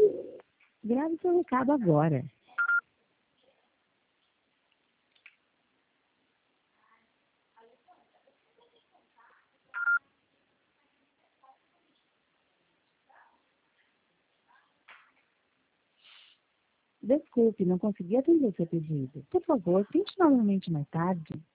Grave seu recado agora. Desculpe, não consegui atender seu pedido. Por favor, tente novamente mais tarde.